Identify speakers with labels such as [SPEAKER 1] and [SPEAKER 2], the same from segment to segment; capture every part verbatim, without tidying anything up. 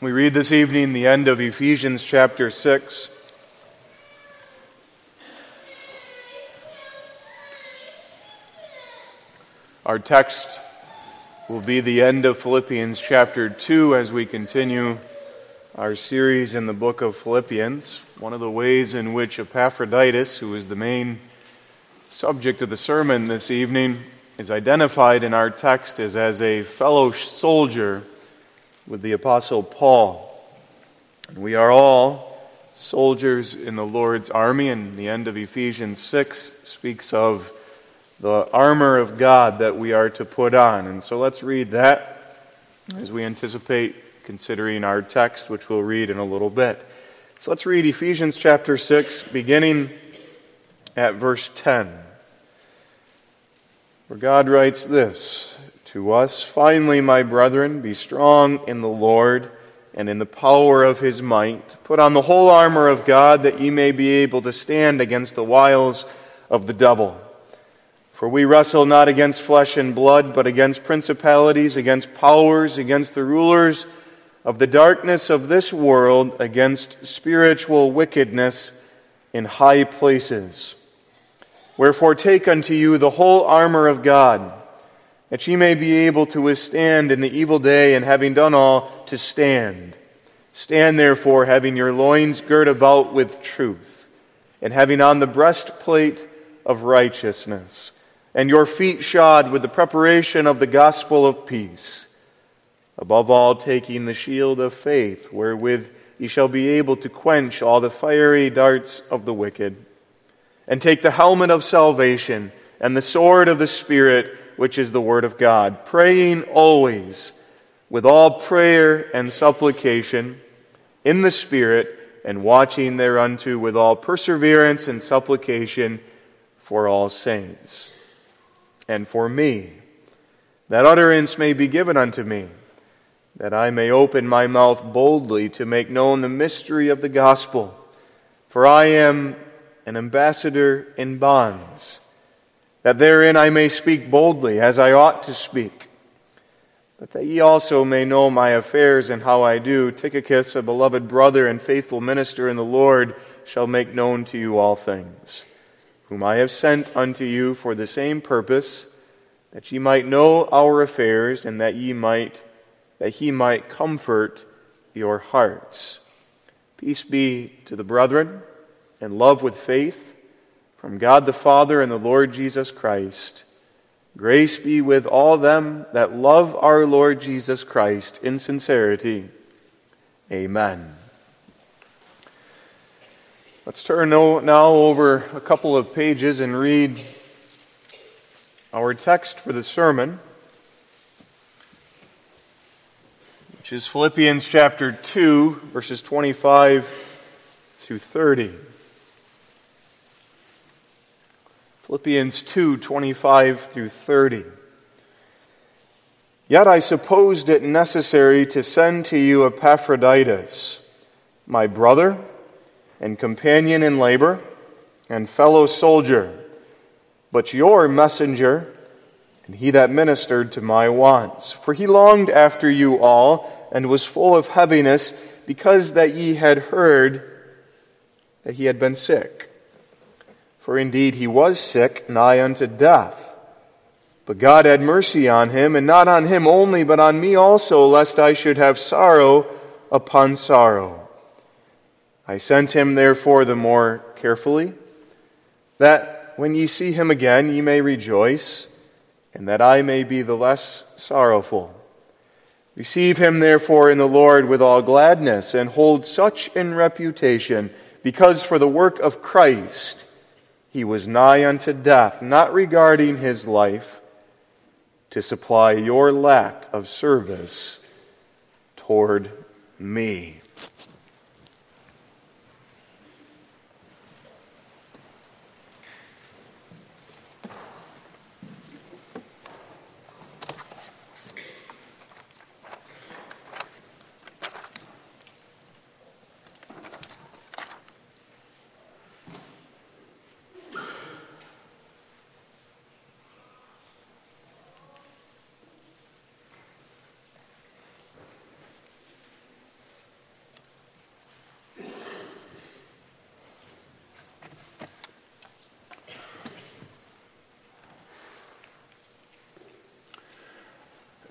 [SPEAKER 1] We read this evening the end of Ephesians chapter six. Our text will be the end of Philippians chapter two as we continue our series in the book of Philippians. One of the ways in which Epaphroditus, who is the main subject of the sermon this evening, is identified in our text is as a fellow soldier with the Apostle Paul. We are all soldiers in the Lord's army, and the end of Ephesians six speaks of the armor of God that we are to put on. And so let's read that as we anticipate considering our text, which we'll read in a little bit. So let's read Ephesians chapter six, beginning at verse ten. Where God writes this to us, "Finally, my brethren, be strong in the Lord and in the power of his might. Put on the whole armor of God, that ye may be able to stand against the wiles of the devil. For we wrestle not against flesh and blood, but against principalities, against powers, against the rulers of the darkness of this world, against spiritual wickedness in high places. Wherefore take unto you the whole armor of God, that ye may be able to withstand in the evil day, and having done all, to stand. Stand therefore, having your loins girt about with truth, and having on the breastplate of righteousness, and your feet shod with the preparation of the gospel of peace. Above all, taking the shield of faith, wherewith ye shall be able to quench all the fiery darts of the wicked. And take the helmet of salvation, and the sword of the Spirit, which is the word of God, praying always with all prayer and supplication in the Spirit, and watching thereunto with all perseverance and supplication for all saints. And for me, that utterance may be given unto me, that I may open my mouth boldly to make known the mystery of the gospel. For I am an ambassador in bonds, that therein I may speak boldly, as I ought to speak. But that ye also may know my affairs and how I do, Tychicus, a beloved brother and faithful minister in the Lord, shall make known to you all things, whom I have sent unto you for the same purpose, that ye might know our affairs, and that ye might, that he might comfort your hearts. Peace be to the brethren, and love with faith, from God the Father and the Lord Jesus Christ. Grace be with all them that love our Lord Jesus Christ in sincerity. Amen." Let's turn now over a couple of pages and read our text for the sermon, which is Philippians chapter two, verses twenty-five through thirty. Philippians two, twenty-five through thirty. "Yet I supposed it necessary to send to you Epaphroditus, my brother and companion in labor and fellow soldier, but your messenger, and he that ministered to my wants. For he longed after you all, and was full of heaviness, because that ye had heard that he had been sick. For indeed he was sick, nigh unto death. But God had mercy on him, and not on him only, but on me also, lest I should have sorrow upon sorrow. I sent him therefore the more carefully, that when ye see him again ye may rejoice, and that I may be the less sorrowful. Receive him therefore in the Lord with all gladness, and hold such in reputation, because for the work of Christ he was nigh unto death, not regarding his life, to supply your lack of service toward me."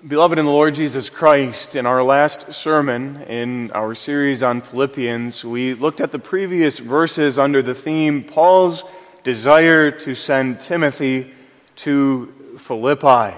[SPEAKER 1] Beloved in the Lord Jesus Christ, in our last sermon in our series on Philippians, we looked at the previous verses under the theme, Paul's desire to send Timothy to Philippi.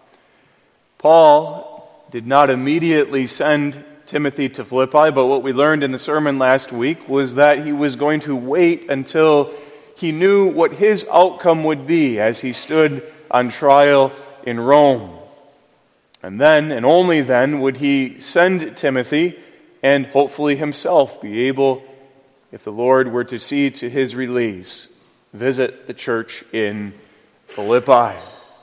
[SPEAKER 1] Paul did not immediately send Timothy to Philippi, but what we learned in the sermon last week was that he was going to wait until he knew what his outcome would be as he stood on trial in Rome. And then, and only then, would he send Timothy and hopefully himself be able, if the Lord were to see to his release, visit the church in Philippi.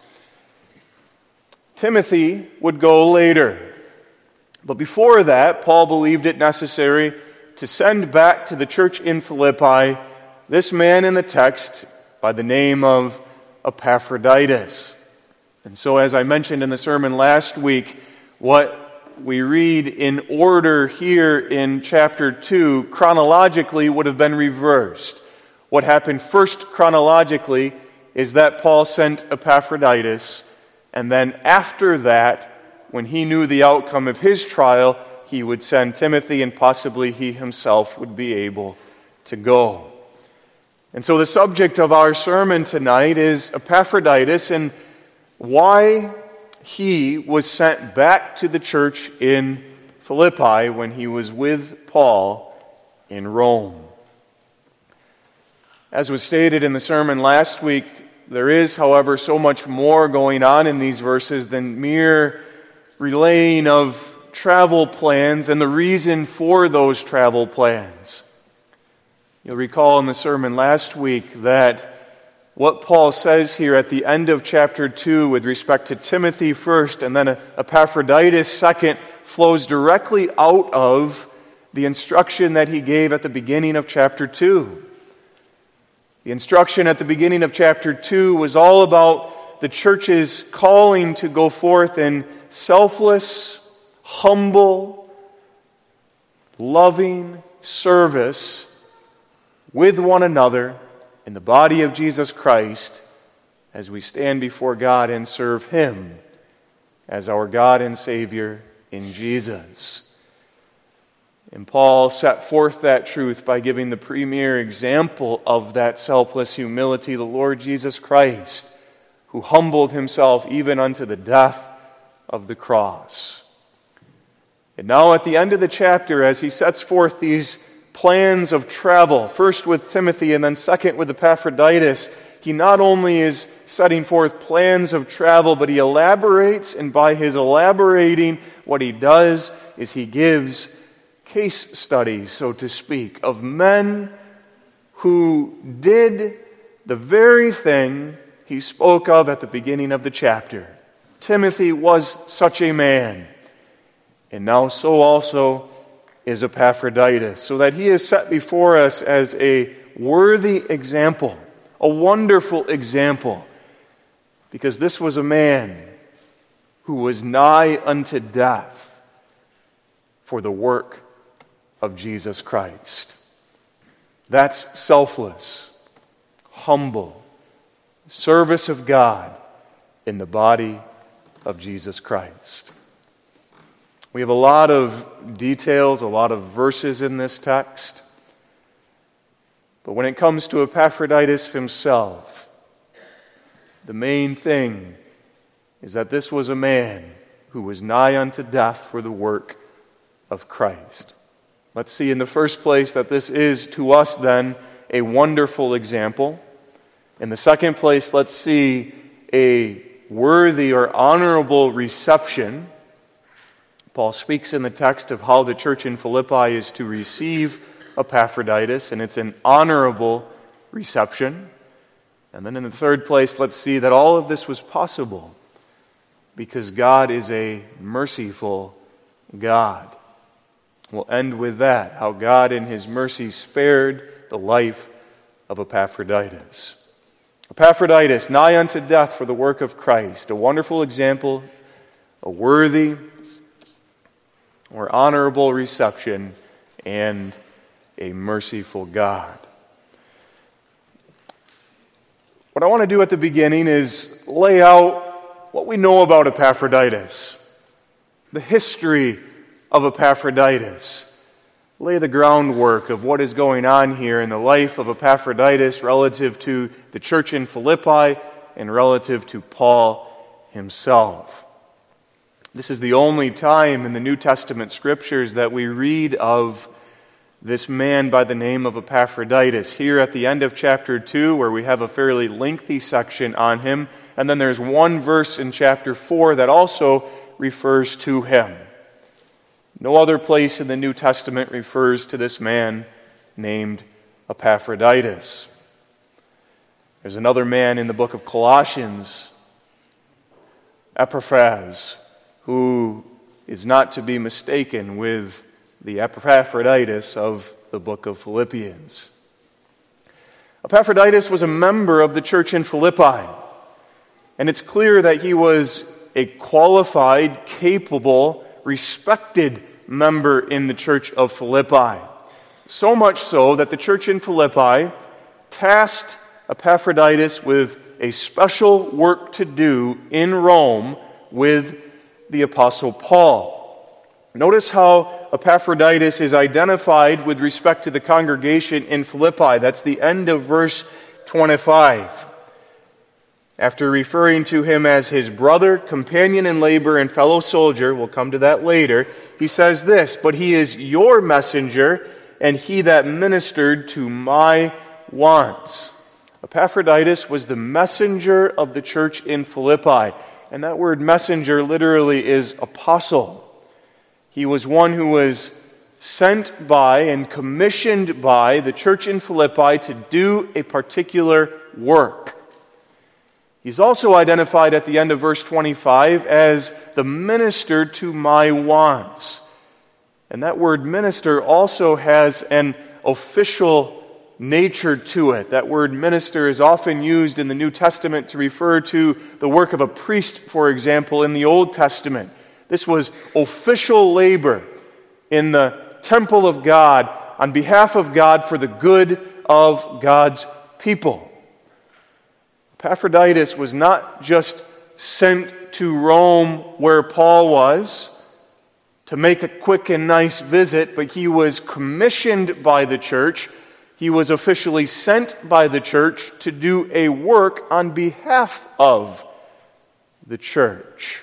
[SPEAKER 1] Timothy would go later. But before that, Paul believed it necessary to send back to the church in Philippi this man in the text by the name of Epaphroditus. And so, as I mentioned in the sermon last week, what we read in order here in chapter two chronologically would have been reversed. What happened first chronologically is that Paul sent Epaphroditus, and then after that, when he knew the outcome of his trial, he would send Timothy, and possibly he himself would be able to go. And so the subject of our sermon tonight is Epaphroditus and why he was sent back to the church in Philippi when he was with Paul in Rome. As was stated in the sermon last week, there is, however, so much more going on in these verses than mere relaying of travel plans and the reason for those travel plans. You'll recall in the sermon last week that what Paul says here at the end of chapter two with respect to Timothy first and then Epaphroditus second flows directly out of the instruction that he gave at the beginning of chapter two. The instruction at the beginning of chapter two was all about the church's calling to go forth in selfless, humble, loving service with one another in the body of Jesus Christ as we stand before God and serve Him as our God and Savior in Jesus. And Paul set forth that truth by giving the premier example of that selfless humility, the Lord Jesus Christ, who humbled himself even unto the death of the cross. And now at the end of the chapter, as he sets forth these plans of travel, first with Timothy and then second with Epaphroditus, he not only is setting forth plans of travel, but he elaborates, and by his elaborating, what he does is he gives case studies, so to speak, of men who did the very thing he spoke of at the beginning of the chapter. Timothy was such a man, and now so also is Epaphroditus, so that he is set before us as a worthy example, a wonderful example, because this was a man who was nigh unto death for the work of Jesus Christ. That's selfless, humble service of God in the body of Jesus Christ. We have a lot of details, a lot of verses in this text. But when it comes to Epaphroditus himself, the main thing is that this was a man who was nigh unto death for the work of Christ. Let's see in the first place that this is to us then a wonderful example. In the second place, let's see a worthy or honorable reception. Paul speaks in the text of how the church in Philippi is to receive Epaphroditus, and it's an honorable reception. And then in the third place, let's see that all of this was possible because God is a merciful God. We'll end with that, how God in His mercy spared the life of Epaphroditus. Epaphroditus, nigh unto death for the work of Christ, a wonderful example, a worthy or honorable reception, and a merciful God. What I want to do at the beginning is lay out what we know about Epaphroditus. the history of Epaphroditus, lay the groundwork of what is going on here in the life of Epaphroditus relative to the church in Philippi and relative to Paul himself. This is the only time in the New Testament scriptures that we read of this man by the name of Epaphroditus. Here at the end of chapter two, where we have a fairly lengthy section on him, and then there's one verse in chapter four that also refers to him. No other place in the New Testament refers to this man named Epaphroditus. There's another man in the book of Colossians, Epaphras, who is not to be mistaken with the Epaphroditus of the book of Philippians. Epaphroditus was a member of the church in Philippi, and it's clear that he was a qualified, capable, respected member in the church of Philippi. So much so that the church in Philippi tasked Epaphroditus with a special work to do in Rome with the Apostle Paul. Notice how Epaphroditus is identified with respect to the congregation in Philippi. That's the end of verse twenty-five. After referring to him as his brother, companion in labor, and fellow soldier, we'll come to that later, he says this, "But he is your messenger, and he that ministered to my wants." Epaphroditus was the messenger of the church in Philippi. And that word messenger literally is apostle. He was one who was sent by and commissioned by the church in Philippi to do a particular work. He's also identified at the end of verse twenty-five as the minister to my wants. And that word minister also has an official nature to it. That word minister is often used in the New Testament to refer to the work of a priest, for example, in the Old Testament. This was official labor in the temple of God on behalf of God for the good of God's people. Epaphroditus was not just sent to Rome where Paul was to make a quick and nice visit, but he was commissioned by the church. He was officially sent by the church to do a work on behalf of the church.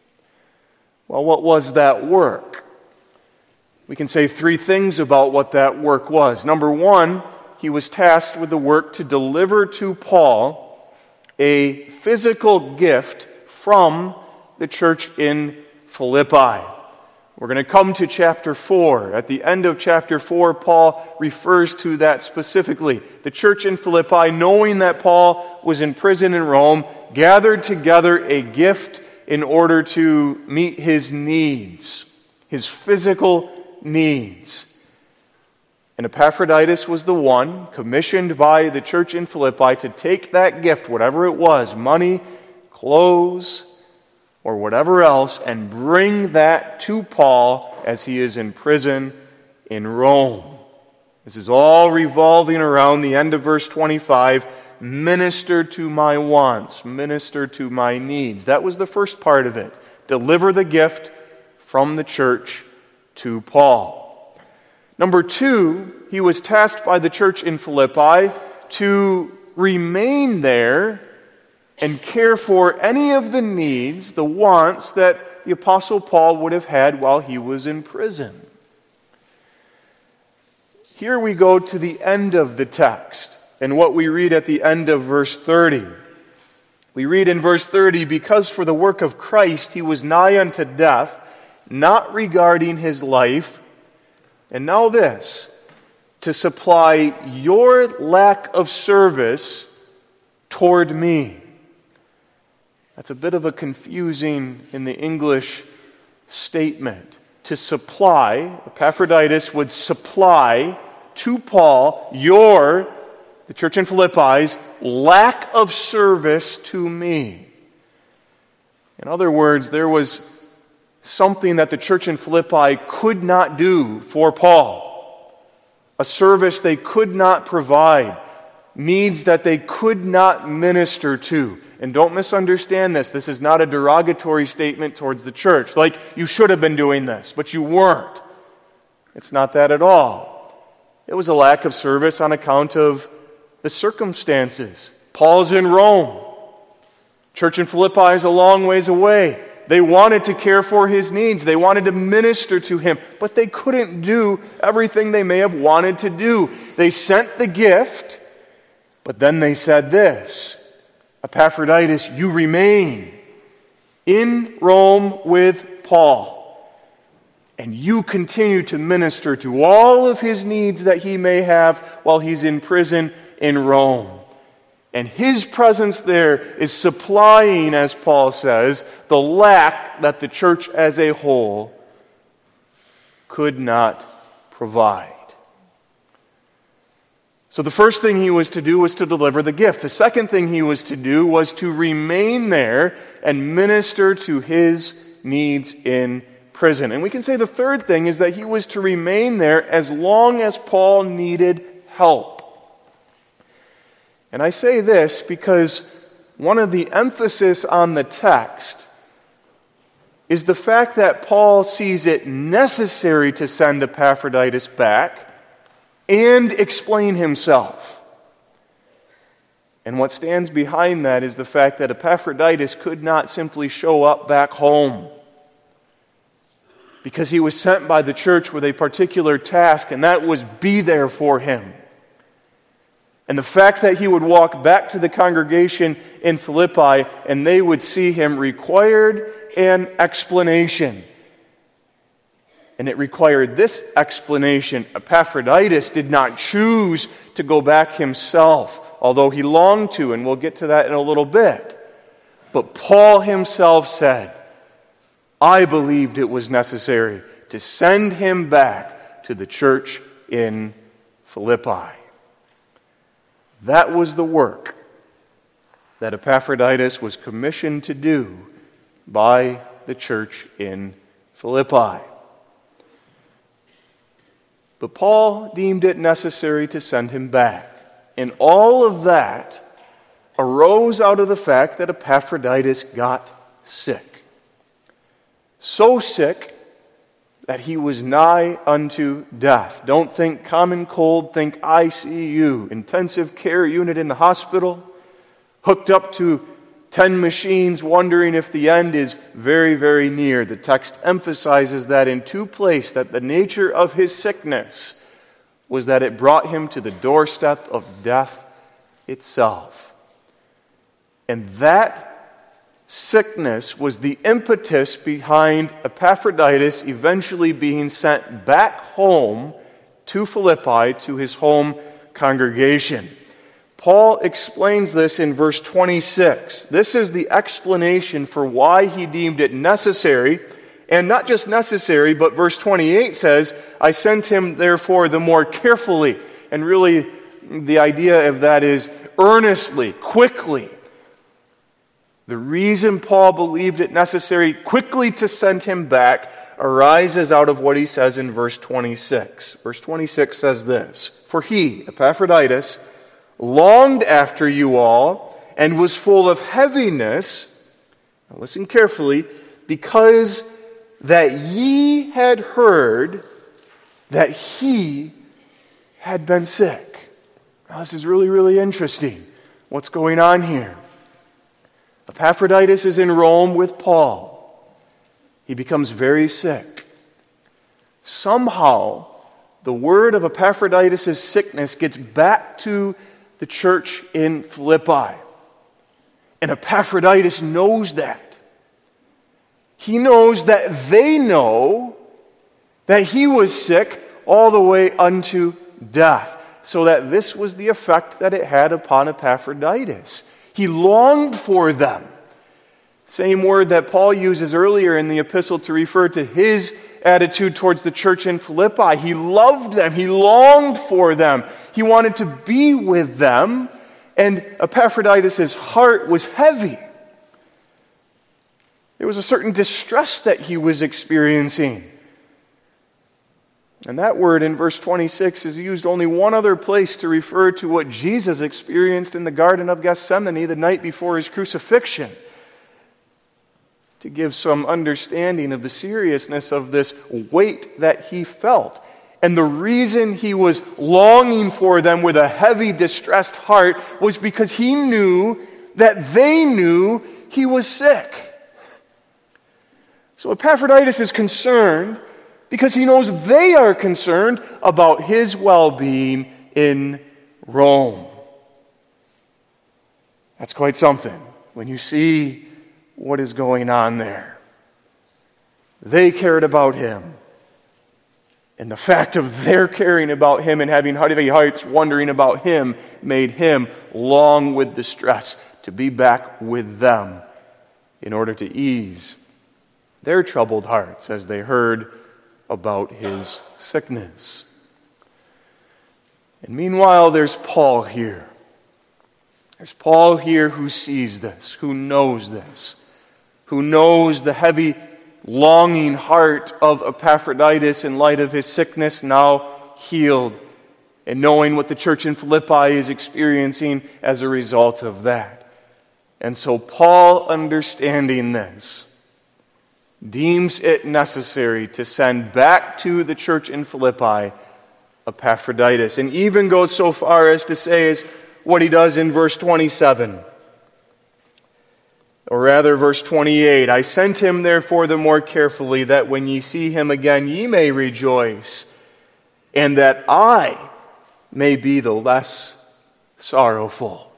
[SPEAKER 1] Well, what was that work? We can say three things about what that work was. Number one, he was tasked with the work to deliver to Paul a physical gift from the church in Philippi. We're going to come to chapter four. At the end of chapter four, Paul refers to that specifically. The church in Philippi, knowing that Paul was in prison in Rome, gathered together a gift in order to meet his needs, his physical needs. And Epaphroditus was the one commissioned by the church in Philippi to take that gift, whatever it was, money, clothes, or whatever else, and bring that to Paul as he is in prison in Rome. This is all revolving around the end of verse twenty-five, minister to my wants, minister to my needs. That was the first part of it. Deliver the gift from the church to Paul. Number two, he was tasked by the church in Philippi to remain there and care for any of the needs, the wants that the Apostle Paul would have had while he was in prison. Here we go to the end of the text and what we read at the end of verse thirty. We read in verse thirty, "Because for the work of Christ he was nigh unto death, not regarding his life," and now this, "to supply your lack of service toward me." That's a bit of a confusing in the English statement. To supply, Epaphroditus would supply to Paul your, the church in Philippi's, lack of service to me. In other words, there was something that the church in Philippi could not do for Paul. A service they could not provide. Needs that they could not minister to. And don't misunderstand this. This is not a derogatory statement towards the church. Like, you should have been doing this, but you weren't. It's not that at all. It was a lack of service on account of the circumstances. Paul's in Rome. Church in Philippi is a long ways away. They wanted to care for his needs. They wanted to minister to him, but they couldn't do everything they may have wanted to do. They sent the gift, but then they said this, Epaphroditus, you remain in Rome with Paul, and you continue to minister to all of his needs that he may have while he's in prison in Rome. And his presence there is supplying, as Paul says, the lack that the church as a whole could not provide. So the first thing he was to do was to deliver the gift. The second thing he was to do was to remain there and minister to his needs in prison. And we can say the third thing is that he was to remain there as long as Paul needed help. And I say this because one of the emphasis on the text is the fact that Paul sees it necessary to send Epaphroditus back and explain himself. And what stands behind that is the fact that Epaphroditus could not simply show up back home because he was sent by the church with a particular task, and that was be there for him. And the fact that he would walk back to the congregation in Philippi and they would see him required an explanation. And it required this explanation. Epaphroditus did not choose to go back himself, although he longed to, and we'll get to that in a little bit. But Paul himself said, I believed it was necessary to send him back to the church in Philippi. That was the work that Epaphroditus was commissioned to do by the church in Philippi. But Paul deemed it necessary to send him back. And all of that arose out of the fact that Epaphroditus got sick. So sick that he was nigh unto death. Don't think common cold, think I C U, intensive care unit in the hospital, hooked up to ten machines, wondering if the end is very, very near. The text emphasizes that in two places, that the nature of his sickness was that it brought him to the doorstep of death itself. And that sickness was the impetus behind Epaphroditus eventually being sent back home to Philippi, to his home congregation. Paul explains this in verse twenty-six. This is the explanation for why he deemed it necessary, and not just necessary, but verse twenty-eight says, I sent him therefore the more carefully. And really, the idea of that is earnestly, quickly. The reason Paul believed it necessary quickly to send him back arises out of what he says in verse twenty-six. Verse twenty-six says this, For he, Epaphroditus, longed after you all and was full of heaviness, now listen carefully, because that ye had heard that he had been sick. Now this is really, really interesting. What's going on here? Epaphroditus is in Rome with Paul. He becomes very sick. Somehow, the word of Epaphroditus' sickness gets back to the church in Philippi. And Epaphroditus knows that. He knows that they know that he was sick all the way unto death. So that this was the effect that it had upon Epaphroditus. He longed for them. Same word that Paul uses earlier in the epistle to refer to his attitude towards the church in Philippi. He loved them. He longed for them. He wanted to be with them. And Epaphroditus' heart was heavy. There was a certain distress that he was experiencing. And that word in verse twenty-six is used only one other place to refer to what Jesus experienced in the Garden of Gethsemane the night before his crucifixion, to give some understanding of the seriousness of this weight that he felt. And the reason he was longing for them with a heavy, distressed heart was because he knew that they knew he was sick. So Epaphroditus is concerned because he knows they are concerned about his well-being in Rome. That's quite something when you see what is going on there. They cared about him. And the fact of their caring about him and having heavy hearts wondering about him made him long with distress to be back with them in order to ease their troubled hearts as they heard about his sickness. And meanwhile, there's Paul here. There's Paul here who sees this, who knows this, who knows the heavy, longing heart of Epaphroditus in light of his sickness now healed, and knowing what the church in Philippi is experiencing as a result of that. And so Paul, understanding this, deems it necessary to send back to the church in Philippi Epaphroditus, and even goes so far as to say is what he does in verse twenty-seven. Or rather, verse twenty-eight, I sent him therefore the more carefully, that when ye see him again ye may rejoice, and that I may be the less sorrowful.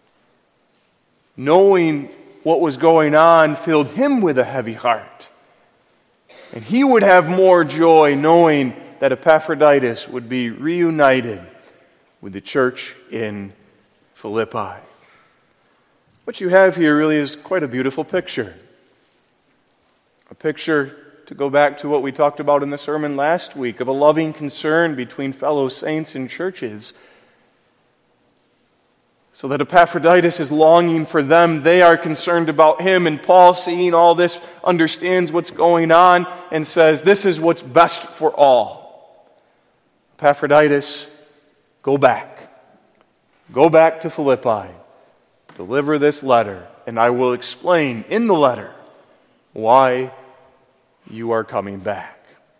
[SPEAKER 1] Knowing what was going on filled him with a heavy heart. And he would have more joy knowing that Epaphroditus would be reunited with the church in Philippi. What you have here really is quite a beautiful picture. A picture, to go back to what we talked about in the sermon last week, of a loving concern between fellow saints and churches. So that Epaphroditus is longing for them, they are concerned about him, and Paul, seeing all this, understands what's going on and says, this is what's best for all. Epaphroditus, go back. Go back to Philippi. Deliver this letter, and I will explain in the letter why you are coming back.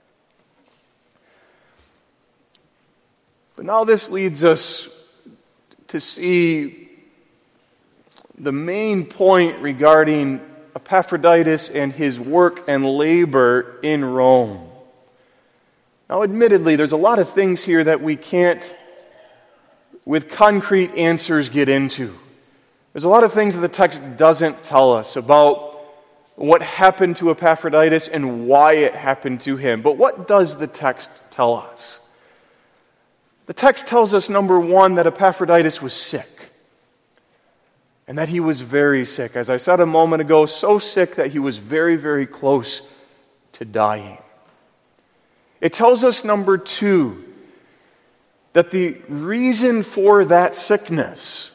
[SPEAKER 1] But now this leads us to see the main point regarding Epaphroditus and his work and labor in Rome. Now, admittedly, there's a lot of things here that we can't, with concrete answers, get into. There's a lot of things that the text doesn't tell us about what happened to Epaphroditus and why it happened to him. But what does the text tell us? The text tells us, number one, that Epaphroditus was sick. And that he was very sick. As I said a moment ago, so sick that he was very, very close to dying. It tells us, number two, that the reason for that sickness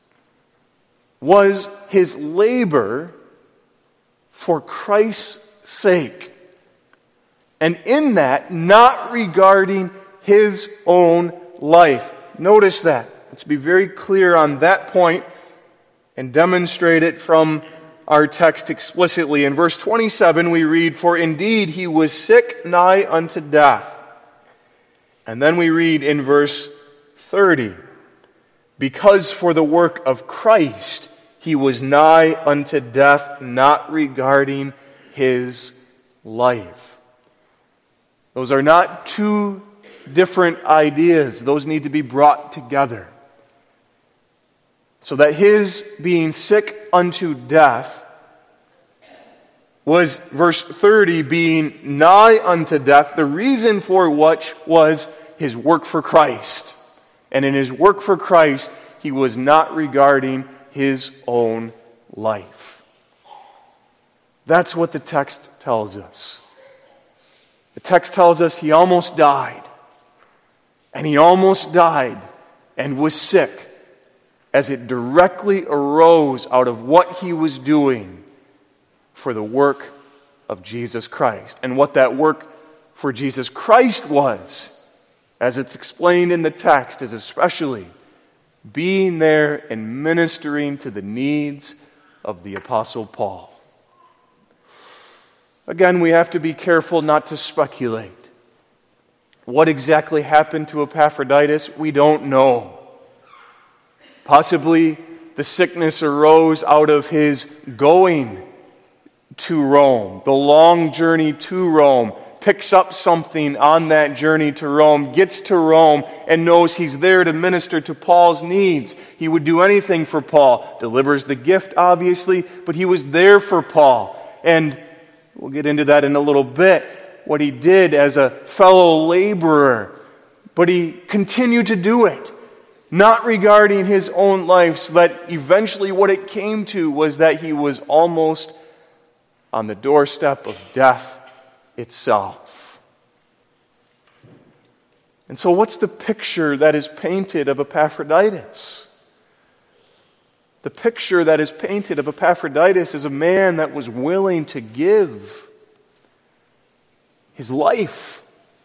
[SPEAKER 1] was his labor for Christ's sake. And in that, not regarding his own life. Notice that. Let's be very clear on that point and demonstrate it from our text explicitly. In verse twenty-seven we read, for indeed he was sick nigh unto death. And then we read in verse thirty, because for the work of Christ he was nigh unto death, not regarding his life. Those are not two different ideas. Those need to be brought together. So that his being sick unto death was, verse thirty, being nigh unto death, the reason for which was his work for Christ. And in his work for Christ, he was not regarding his own life. That's what the text tells us. The text tells us he almost died. And he almost died and was sick as it directly arose out of what he was doing for the work of Jesus Christ. And what that work for Jesus Christ was, as it's explained in the text, is especially being there and ministering to the needs of the Apostle Paul. Again, we have to be careful not to speculate. What exactly happened to Epaphroditus, we don't know. Possibly the sickness arose out of his going to Rome, the long journey to Rome, picks up something on that journey to Rome, gets to Rome, and knows he's there to minister to Paul's needs. He would do anything for Paul. Delivers the gift, obviously, but he was there for Paul. And we'll get into that in a little bit, what he did as a fellow laborer. But he continued to do it, not regarding his own life, so that eventually what it came to was that he was almost on the doorstep of death itself. And so what's the picture that is painted of Epaphroditus? The picture that is painted of Epaphroditus is a man that was willing to give his life.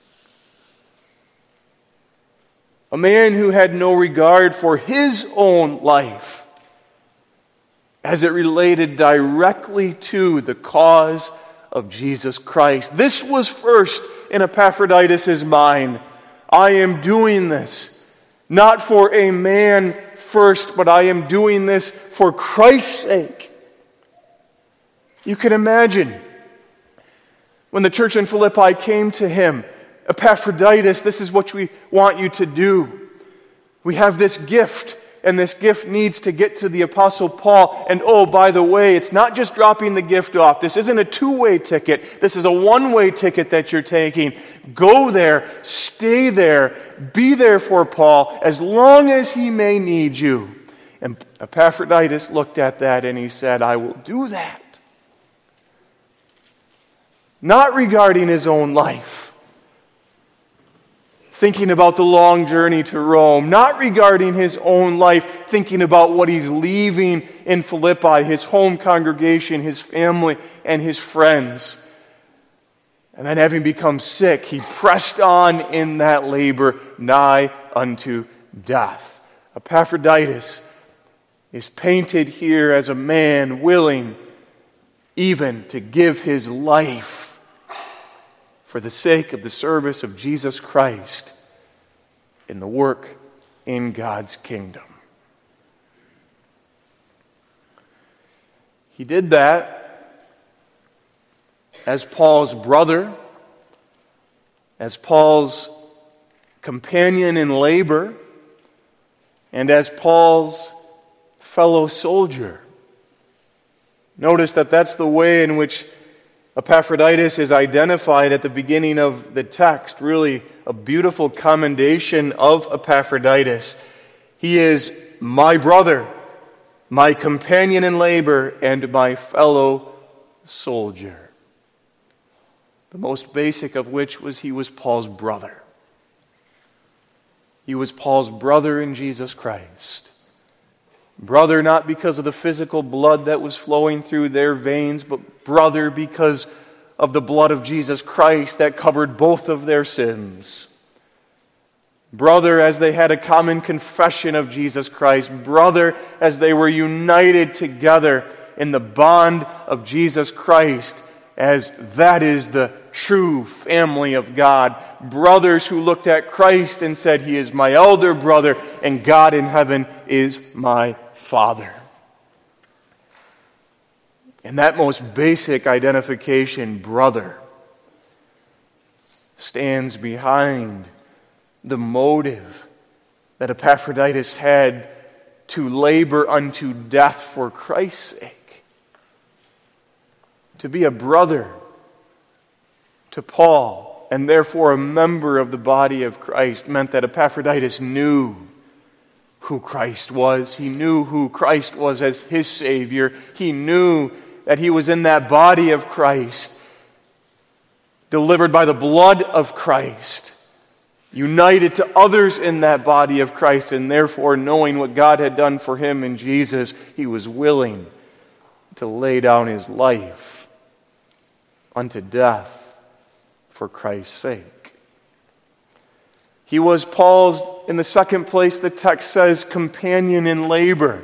[SPEAKER 1] A man who had no regard for his own life as it related directly to the cause of Jesus Christ. This was first in Epaphroditus' mind. I am doing this not for a man first, but I am doing this for Christ's sake. You can imagine when the church in Philippi came to him, Epaphroditus, this is what we want you to do. We have this gift, and this gift needs to get to the Apostle Paul. And oh, by the way, it's not just dropping the gift off. This isn't a two-way ticket. This is a one-way ticket that you're taking. Go there, stay there, be there for Paul as long as he may need you. And Epaphroditus looked at that and he said, I will do that. Not regarding his own life, thinking about the long journey to Rome, not regarding his own life, thinking about what he's leaving in Philippi, his home congregation, his family, and his friends. And then having become sick, he pressed on in that labor nigh unto death. Epaphroditus is painted here as a man willing even to give his life for the sake of the service of Jesus Christ in the work in God's kingdom. He did that as Paul's brother, as Paul's companion in labor, and as Paul's fellow soldier. Notice that that's the way in which Epaphroditus is identified at the beginning of the text. Really a beautiful commendation of Epaphroditus. He is my brother, my companion in labor, and my fellow soldier. The most basic of which was he was Paul's brother. He was Paul's brother in Jesus Christ. Brother not because of the physical blood that was flowing through their veins, but brother because of the blood of Jesus Christ that covered both of their sins. Brother as they had a common confession of Jesus Christ. Brother as they were united together in the bond of Jesus Christ, as that is the true family of God. Brothers who looked at Christ and said, He is my elder brother, and God in heaven is my Father. And that most basic identification, brother, stands behind the motive that Epaphroditus had to labor unto death for Christ's sake. To be a brother to Paul, and therefore a member of the body of Christ, meant that Epaphroditus knew who Christ was. He knew who Christ was as his Savior. He knew that he was in that body of Christ, delivered by the blood of Christ, united to others in that body of Christ, and therefore knowing what God had done for him in Jesus, he was willing to lay down his life unto death for Christ's sake. He was Paul's, in the second place, the text says, companion in labor.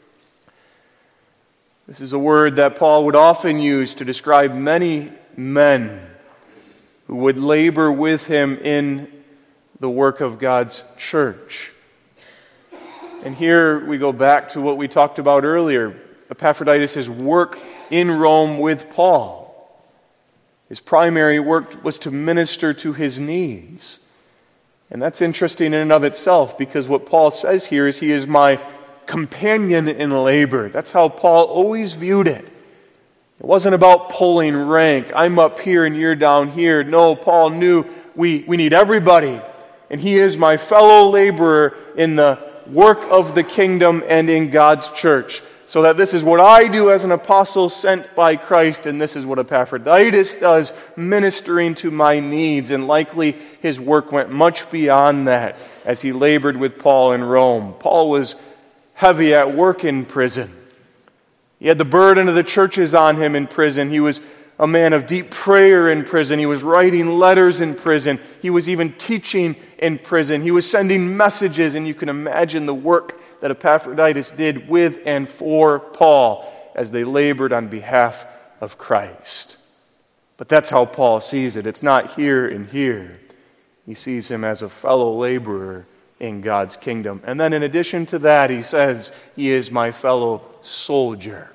[SPEAKER 1] This is a word that Paul would often use to describe many men who would labor with him in the work of God's church. And here we go back to what we talked about earlier, Epaphroditus' work in Rome with Paul. His primary work was to minister to his needs. And that's interesting in and of itself, because what Paul says here is he is my companion in labor. That's how Paul always viewed it. It wasn't about pulling rank. I'm up here and you're down here. No, Paul knew we, we need everybody. And he is my fellow laborer in the work of the kingdom and in God's church. So that this is what I do as an apostle sent by Christ, and this is what Epaphroditus does, ministering to my needs. And likely his work went much beyond that as he labored with Paul in Rome. Paul was heavy at work in prison. He had the burden of the churches on him in prison. He was a man of deep prayer in prison. He was writing letters in prison. He was even teaching in prison. He was sending messages, and you can imagine the work that Epaphroditus did with and for Paul as they labored on behalf of Christ. But that's how Paul sees it. It's not here and here. He sees him as a fellow laborer in God's kingdom. And then in addition to that, he says, he is my fellow soldier.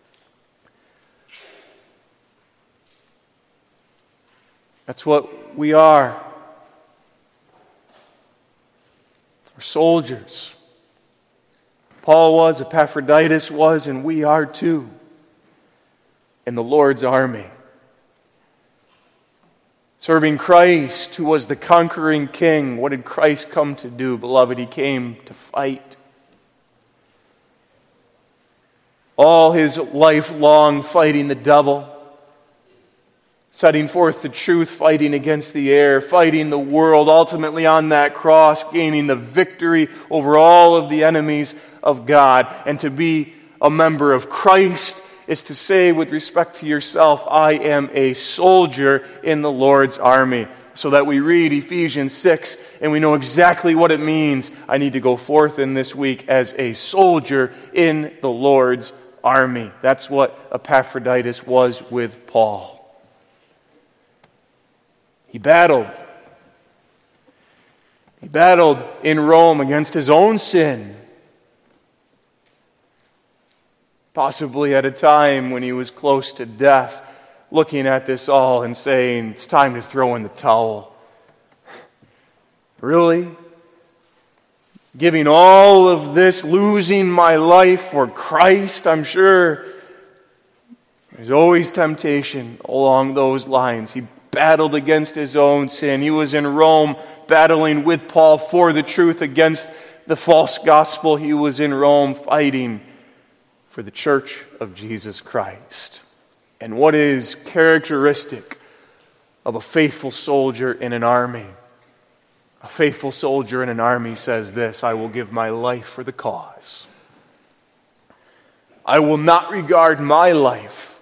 [SPEAKER 1] That's what we are. We're soldiers. Paul was, Epaphroditus was, and we are too, in the Lord's army. Serving Christ, who was the conquering king. What did Christ come to do, beloved? He came to fight. All his life long fighting the devil, setting forth the truth, fighting against the air, fighting the world, ultimately on that cross, gaining the victory over all of the enemies of God. And to be a member of Christ is to say with respect to yourself, I am a soldier in the Lord's army. So that we read Ephesians six and we know exactly what it means. I need to go forth in this week as a soldier in the Lord's army. That's what Epaphroditus was with Paul. He battled. He battled in Rome against his own sin. Possibly at a time when he was close to death, looking at this all and saying, it's time to throw in the towel. Really? Giving all of this, losing my life for Christ? I'm sure there's always temptation along those lines. He battled against his own sin. He was in Rome battling with Paul for the truth against the false gospel. He was in Rome fighting for the church of Jesus Christ. And what is characteristic of a faithful soldier in an army? A faithful soldier in an army says this, I will give my life for the cause. I will not regard my life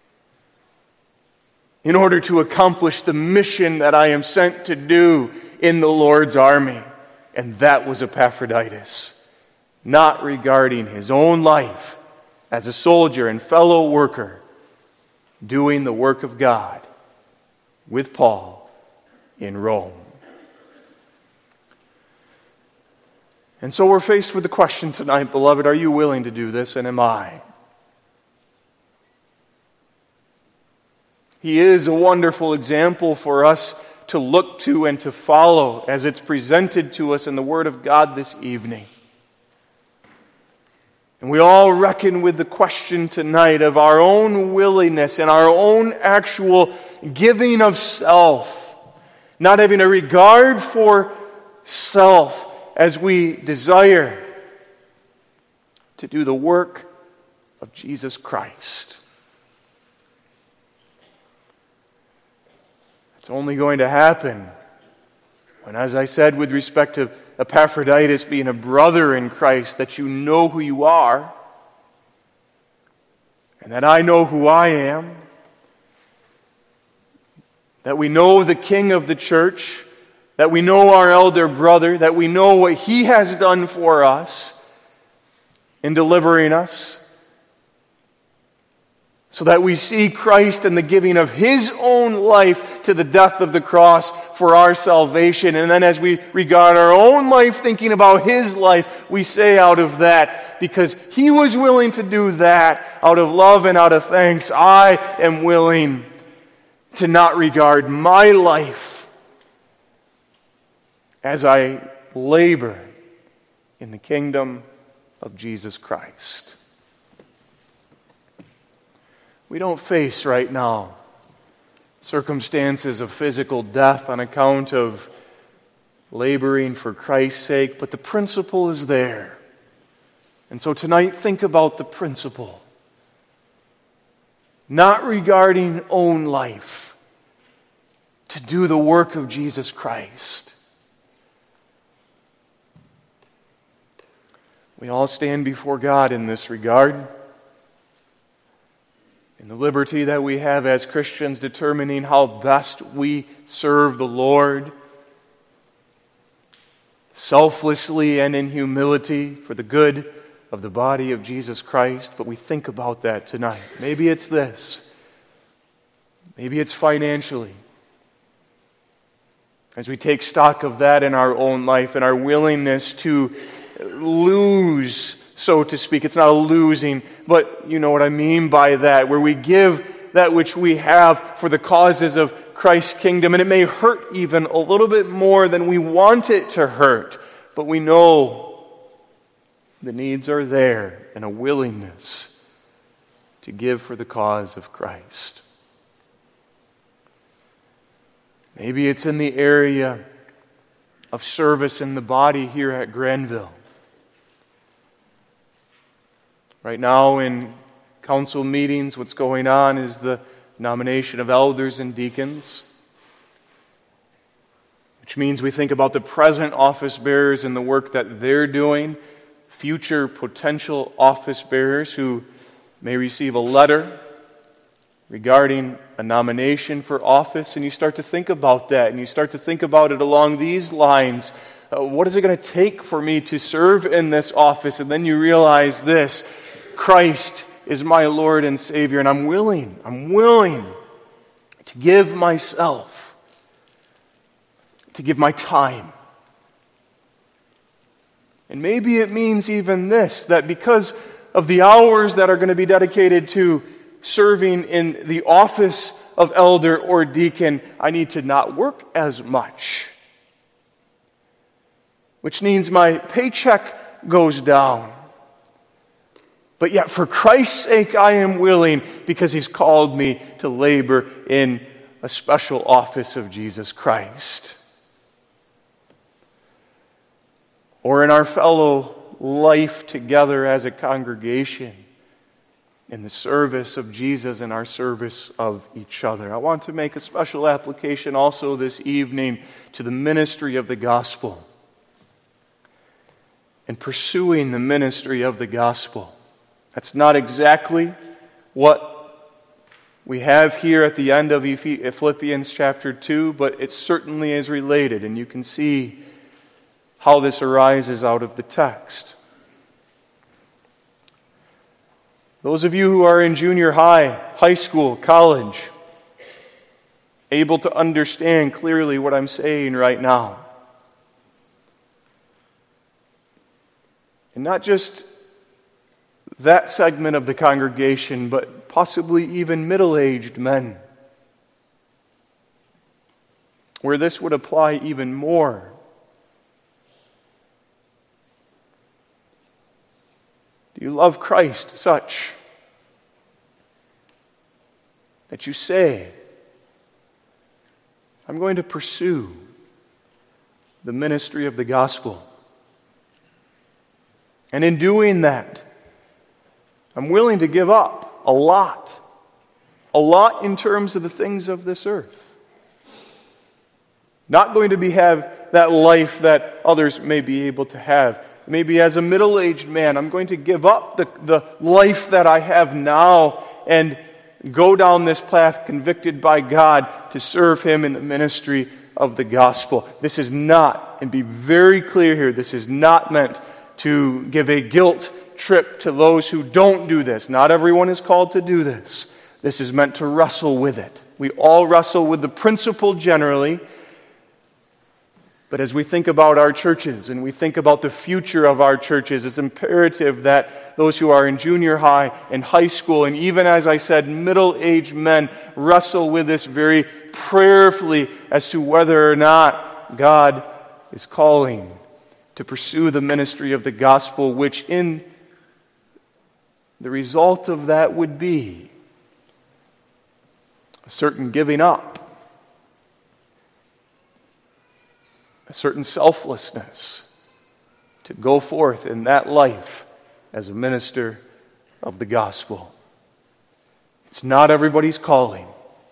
[SPEAKER 1] in order to accomplish the mission that I am sent to do in the Lord's army. And that was Epaphroditus, not regarding his own life as a soldier and fellow worker, doing the work of God with Paul in Rome. And so we're faced with the question tonight, beloved, are you willing to do this, and am I? He is a wonderful example for us to look to and to follow as it's presented to us in the Word of God this evening. And we all reckon with the question tonight of our own willingness and our own actual giving of self, not having a regard for self as we desire to do the work of Jesus Christ. It's only going to happen when, as I said with respect to Epaphroditus being a brother in Christ, that you know who you are and that I know who I am. that we know the King of the church, that we know our elder brother, that we know what he has done for us in delivering us, so that we see Christ in the giving of his own life to the death of the cross for our salvation. And then as we regard our own life, thinking about his life, we say out of that, because he was willing to do that out of love and out of thanks, I am willing to not regard my life as I labor in the kingdom of Jesus Christ. We don't face right now circumstances of physical death on account of laboring for Christ's sake, but the principle is there. And so tonight, think about the principle. Not regarding own life, to do the work of Jesus Christ. We all stand before God in this regard. In the liberty that we have as Christians, determining how best we serve the Lord, selflessly and in humility for the good of the body of Jesus Christ. But we think about that tonight. Maybe it's this. Maybe it's financially. As we take stock of that in our own life and our willingness to lose, so to speak. It's not a losing, but you know what I mean by that, where we give that which we have for the causes of Christ's kingdom, and it may hurt even a little bit more than we want it to hurt, but we know the needs are there and a willingness to give for the cause of Christ. Maybe it's in the area of service in the body here at Granville. Right now in council meetings, what's going on is the nomination of elders and deacons, which means we think about the present office bearers and the work that they're doing, future potential office bearers who may receive a letter regarding a nomination for office, and you start to think about that, and you start to think about it along these lines. Uh, what is it going to take for me to serve in this office? And then you realize this: Christ is my Lord and Savior, and I'm willing, I'm willing to give myself, to give my time. And maybe it means even this, that because of the hours that are going to be dedicated to serving in the office of elder or deacon, I need to not work as much, which means my paycheck goes down. But yet for Christ's sake I am willing, because he's called me to labor in a special office of Jesus Christ. Or in our fellow life together as a congregation, in the service of Jesus and our service of each other. I want to make a special application also this evening to the ministry of the gospel and pursuing the ministry of the gospel. That's not exactly what we have here at the end of Philippians chapter two, but it certainly is related, and you can see how this arises out of the text. Those of you who are in junior high, high school, college, able to understand clearly what I'm saying right now. And not just that segment of the congregation, but possibly even middle-aged men, where this would apply even more. Do you love Christ such that you say, I'm going to pursue the ministry of the gospel? And in doing that, I'm willing to give up a lot. A lot in terms of the things of this earth. Not going to be have that life that others may be able to have. Maybe as a middle-aged man, I'm going to give up the, the life that I have now and go down this path convicted by God to serve Him in the ministry of the gospel. This is not, and be very clear here, this is not meant to give a guilt trip to those who don't do this. Not everyone is called to do this. This is meant to wrestle with it. We all wrestle with the principle generally, but as we think about our churches and we think about the future of our churches, it's imperative that those who are in junior high and high school, and even, as I said, middle-aged men, wrestle with this very prayerfully as to whether or not God is calling to pursue the ministry of the gospel, which in the result of that would be a certain giving up, a certain selflessness to go forth in that life as a minister of the gospel. It's not everybody's calling,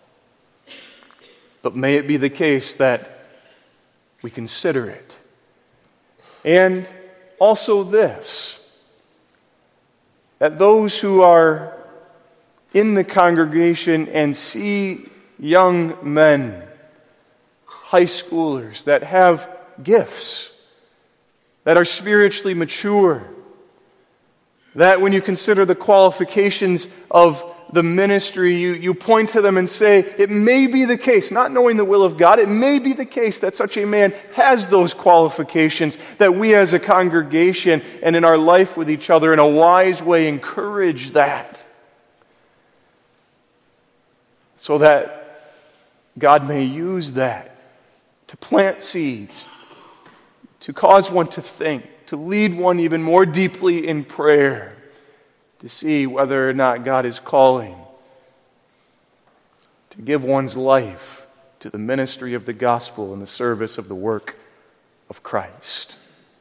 [SPEAKER 1] but may it be the case that we consider it. And also this, that those who are in the congregation and see young men, high schoolers that have gifts, that are spiritually mature, that when you consider the qualifications of the ministry, you, you point to them and say, it may be the case, not knowing the will of God, it may be the case that such a man has those qualifications, that we as a congregation and in our life with each other in a wise way encourage that, so that God may use that to plant seeds, to cause one to think, to lead one even more deeply in prayer, to see whether or not God is calling to give one's life to the ministry of the gospel and the service of the work of Christ.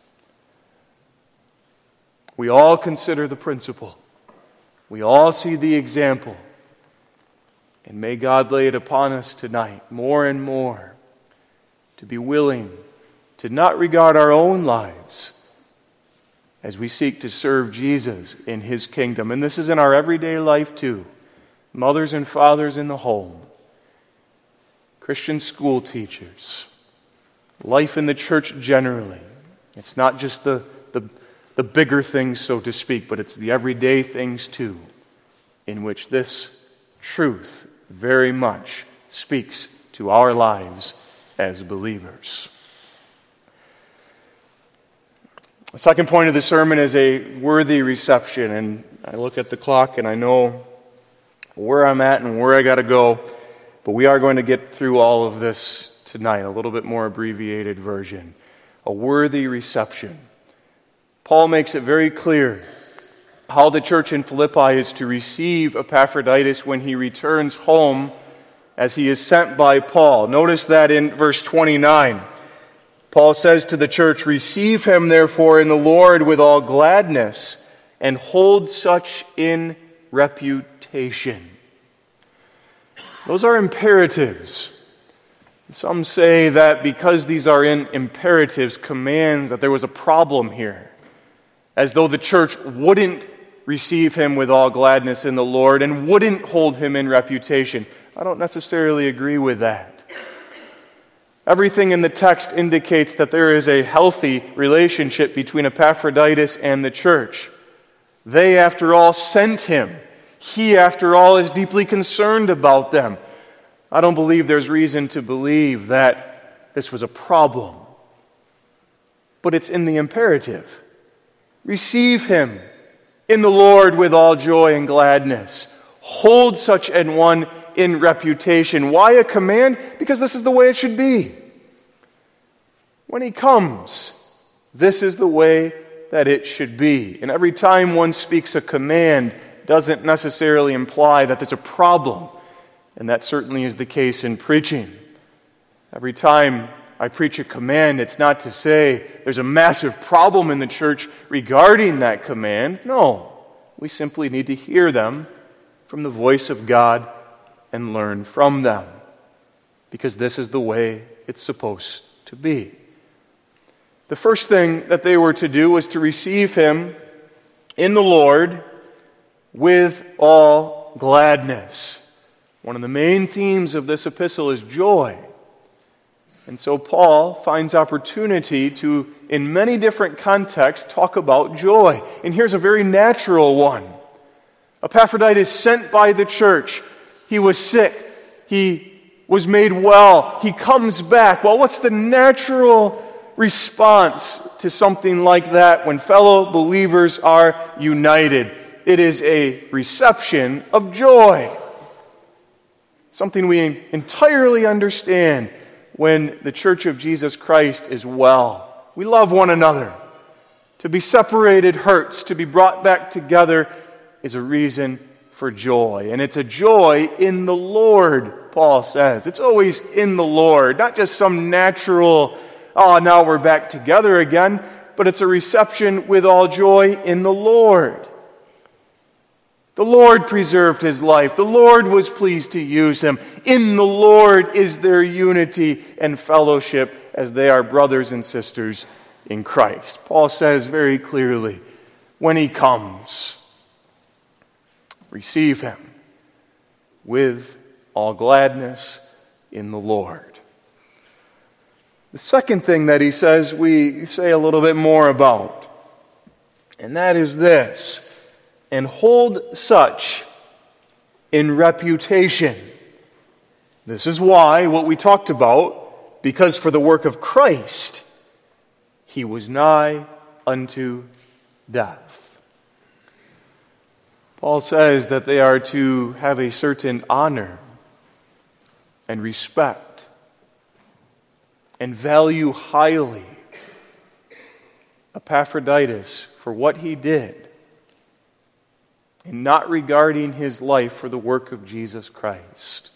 [SPEAKER 1] We all consider the principle. We all see the example. And may God lay it upon us tonight more and more to be willing to not regard our own lives as we seek to serve Jesus in His kingdom. And this is in our everyday life too. Mothers and fathers in the home, Christian school teachers, life in the church generally. It's not just the, the, the bigger things, so to speak, but it's the everyday things too, in which this truth very much speaks to our lives as believers. The second point of the sermon is a worthy reception, and I look at the clock and I know where I'm at and where I got to go, but we are going to get through all of this tonight, a little bit more abbreviated version. A worthy reception. Paul makes it very clear how the church in Philippi is to receive Epaphroditus when he returns home as he is sent by Paul. Notice that in verse twenty-nine. Paul says to the church, "Receive him, therefore, in the Lord with all gladness, and hold such in reputation." Those are imperatives. Some say that because these are in imperatives, commands, that there was a problem here, as though the church wouldn't receive him with all gladness in the Lord and wouldn't hold him in reputation. I don't necessarily agree with that. Everything in the text indicates that there is a healthy relationship between Epaphroditus and the church. They, after all, sent him. He, after all, is deeply concerned about them. I don't believe there's reason to believe that this was a problem. But it's in the imperative. Receive him in the Lord with all joy and gladness. Hold such an one in reputation. Why a command? Because this is the way it should be. When he comes, this is the way that it should be. And every time one speaks a command doesn't necessarily imply that there's a problem. And that certainly is the case in preaching. Every time I preach a command, it's not to say there's a massive problem in the church regarding that command. No, we simply need to hear them from the voice of God and learn from them. Because this is the way it's supposed to be. The first thing that they were to do was to receive him in the Lord with all all gladness. One of the main themes of this epistle is joy. And so Paul finds opportunity to, in many different contexts, talk about joy. And here's a very natural one. Epaphroditus sent by the church. He was sick. He was made well. He comes back. Well, what's the natural response to something like that when fellow believers are united? It is a reception of joy. Something we entirely understand when the Church of Jesus Christ is well. We love one another. To be separated hurts. To be brought back together is a reason for joy. And it's a joy in the Lord, Paul says. It's always in the Lord, not just some natural, oh, now we're back together again, but it's a reception with all joy in the Lord. The Lord preserved his life. The Lord was pleased to use him. In the Lord is their unity and fellowship as they are brothers and sisters in Christ. Paul says very clearly, when he comes, receive him with all gladness in the Lord. The second thing that he says, we say a little bit more about, and that is this: and hold such in reputation. This is why, what we talked about, because for the work of Christ, he was nigh unto death. Paul says that they are to have a certain honor and respect and value highly Epaphroditus for what he did, and not regarding his life for the work of Jesus Christ.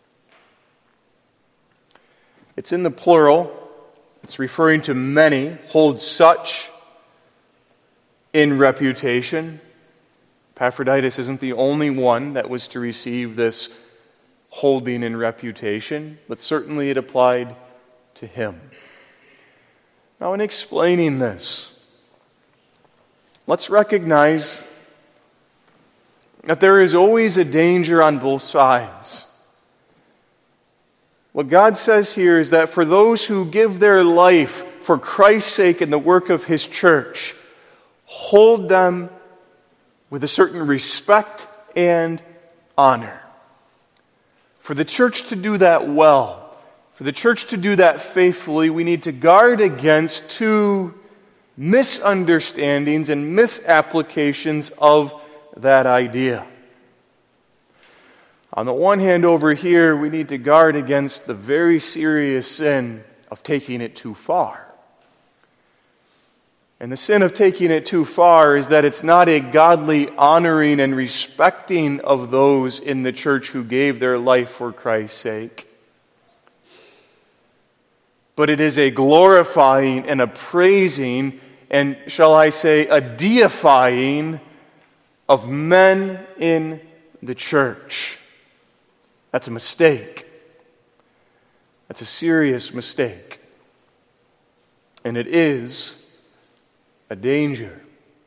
[SPEAKER 1] It's in the plural. It's referring to many. Hold such in reputation. Epaphroditus isn't the only one that was to receive this holding in reputation, but certainly it applied to him. Now, in explaining this, let's recognize that there is always a danger on both sides. What God says here is that for those who give their life for Christ's sake in the work of his church, hold them with a certain respect and honor. For the church to do that well, for the church to do that faithfully, we need to guard against two misunderstandings and misapplications of that idea. On the one hand, over here, we need to guard against the very serious sin of taking it too far. And the sin of taking it too far is that it's not a godly honoring and respecting of those in the church who gave their life for Christ's sake, but it is a glorifying and a praising and, shall I say, a deifying of men in the church. That's a mistake. That's a serious mistake. And it is a danger.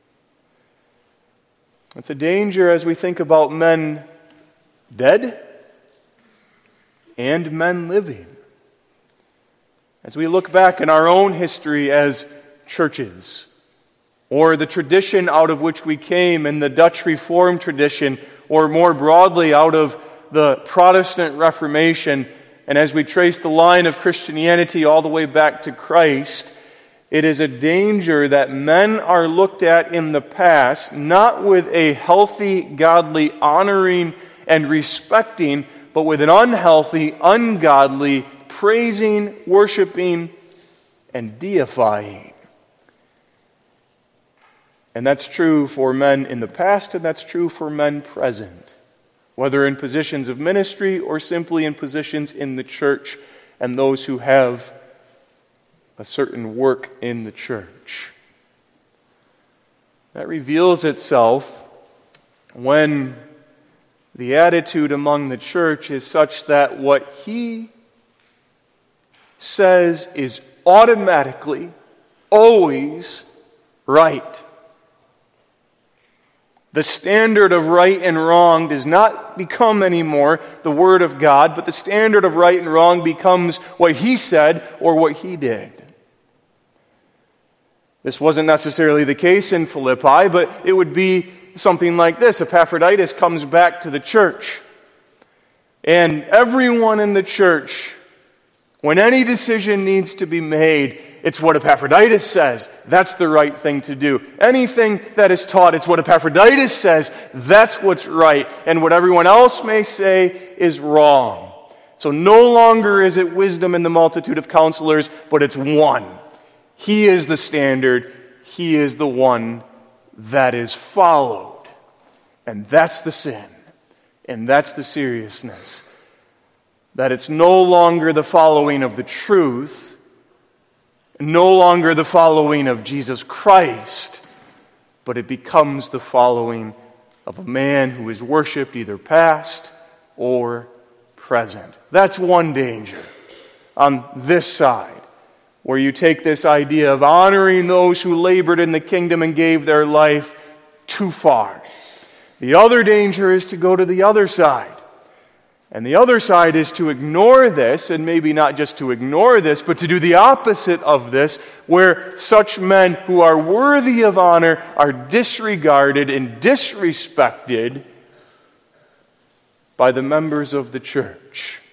[SPEAKER 1] It's a danger as we think about men dead and men living. As we look back in our own history as churches, or the tradition out of which we came in the Dutch Reformed tradition, or more broadly out of the Protestant Reformation, and as we trace the line of Christianity all the way back to Christ, it is a danger that men are looked at in the past, not with a healthy, godly honoring and respecting, but with an unhealthy, ungodly praising, worshiping, and deifying. And that's true for men in the past, and that's true for men present, whether in positions of ministry or simply in positions in the church and those who have a certain work in the church. That reveals itself when the attitude among the church is such that what he says is automatically, always right. The standard of right and wrong does not become anymore the Word of God, but the standard of right and wrong becomes what he said or what he did. This wasn't necessarily the case in Philippi, but it would be something like this. Epaphroditus comes back to the church, and everyone in the church, when any decision needs to be made, it's what Epaphroditus says. That's the right thing to do. Anything that is taught, it's what Epaphroditus says. That's what's right. And what everyone else may say is wrong. So no longer is it wisdom in the multitude of counselors, but it's one. He is the standard. He is the one that is followed. And that's the sin. And that's the seriousness. That it's no longer the following of the truth, no longer the following of Jesus Christ, but it becomes the following of a man who is worshipped either past or present. That's one danger on this side, where you take this idea of honoring those who labored in the kingdom and gave their life too far. The other danger is to go to the other side. And the other side is to ignore this, and maybe not just to ignore this, but to do the opposite of this, where such men who are worthy of honor are disregarded and disrespected by the members of the church.